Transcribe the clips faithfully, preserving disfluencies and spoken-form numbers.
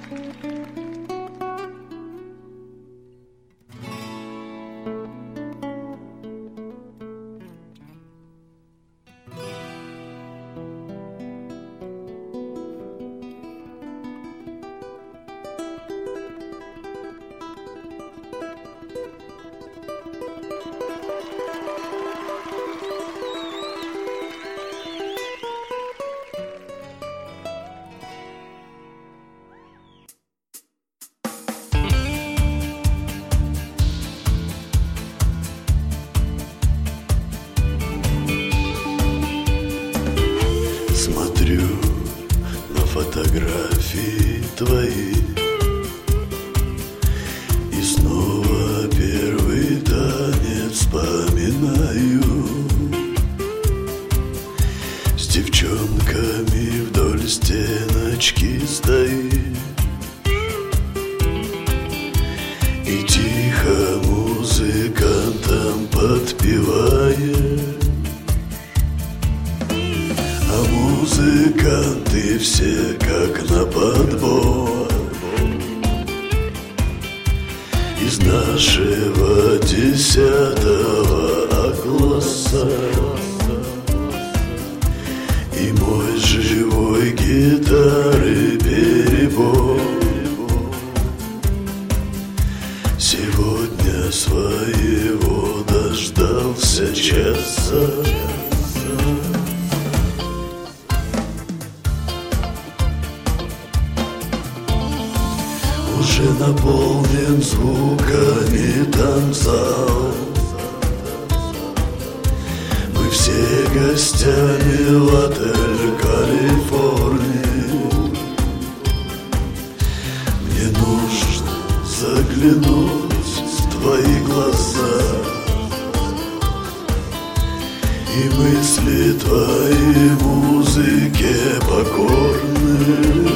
Смотрю на фотографии твои и снова первый танец вспоминаю. С девчонками вдоль стеночки стоит и тихо музыкантам подпевает. А музыканты все как на подбор из нашего десятого класса. И мой живой гитары перебор сегодня своего дождался часа. Уже наполнен звуками танцал. Мы все гостями в отель Калифорния. Мне нужно заглянуть в твои глаза, и мысли твоей музыке покорны.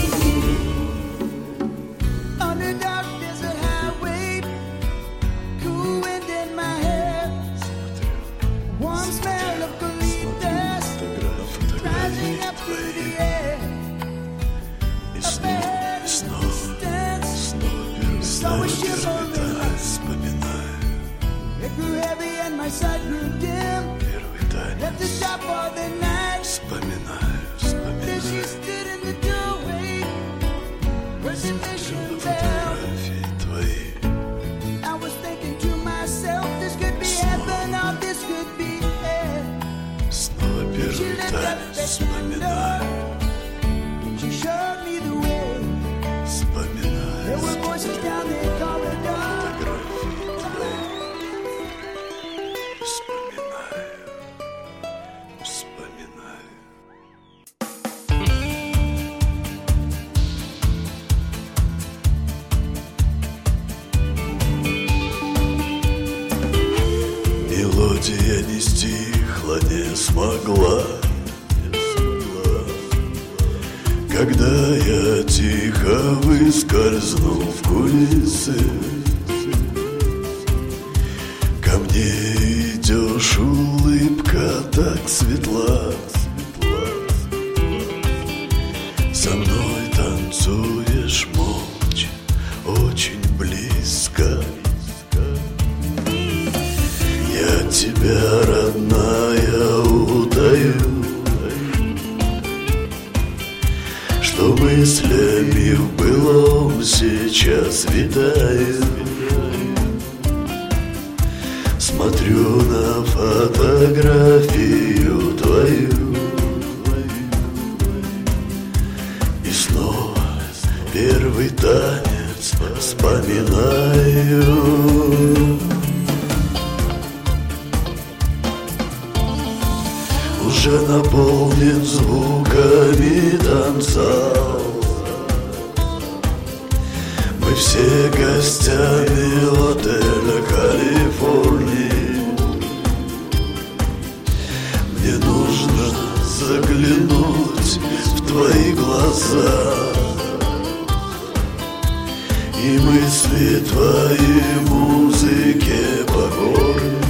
Первый танец. Вспоминаю, вспоминаю. Смотрю на фотографии твои. Снова, снова первый танец. Вспоминаю. Вспоминаю, смотрю на фотографии твои. Вспоминаю, вспоминаю. Мелодия не стихла, не смогла, не смогла. Когда я тихо выскользнул в кулисы, ко мне идешь, улыбка так светла. Со мной танцуешь молча, очень близко. Я тебя, родная, утаю, что мыслями в былом сейчас витаю. Смотрю на фотографию твою и снова первый танец вспоминаю. Уже наполнен звуками танцал. Мы все гостями отеля Калифорния. Мне нужно заглянуть в твои глаза, и мысли твоей музыке покорны.